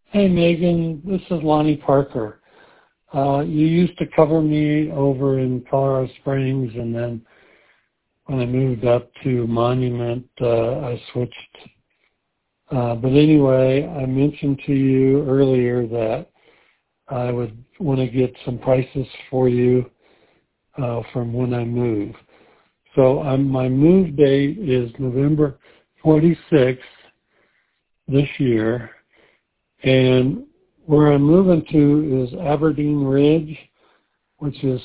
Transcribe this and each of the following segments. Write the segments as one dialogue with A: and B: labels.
A: Hey, Megan, this is Lonnie Parker. You used to cover me over in Colorado Springs, and then when I moved up to Monument, I switched. But anyway, I mentioned to you earlier that I would want to get some prices for you from when I move. So my move date is November 26th this year, and where I'm moving to is Aberdeen Ridge, which is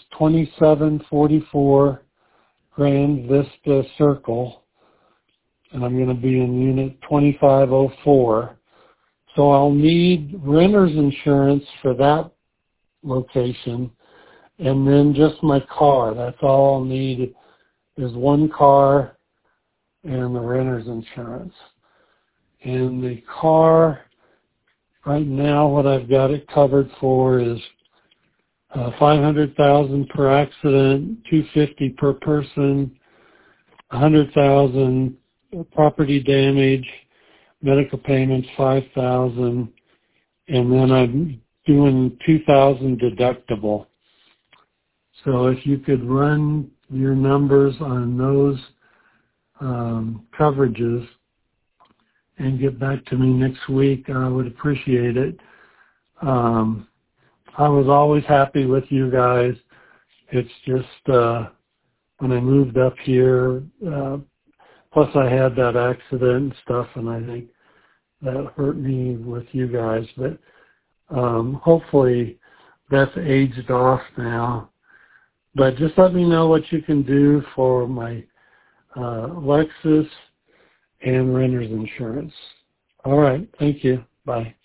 A: 2744 Grand Vista Circle, and I'm going to be in unit 2504. So I'll need renter's insurance for that location, and then just my car. That's all I'll need is one car and the renter's insurance. And the car, right now, what I've got it covered for is $500,000 per accident, $250 per person, $100,000 property damage, medical payments $5,000, and then I'm doing $2,000 deductible. So if you could run your numbers on those coverages and get back to me next week, I would appreciate it. I was always happy with you guys. It's just when I moved up here, plus I had that accident and stuff, and I think that hurt me with you guys. But hopefully that's aged off now. But just let me know what you can do for my Lexus and renter's insurance. All right. Thank you. Bye.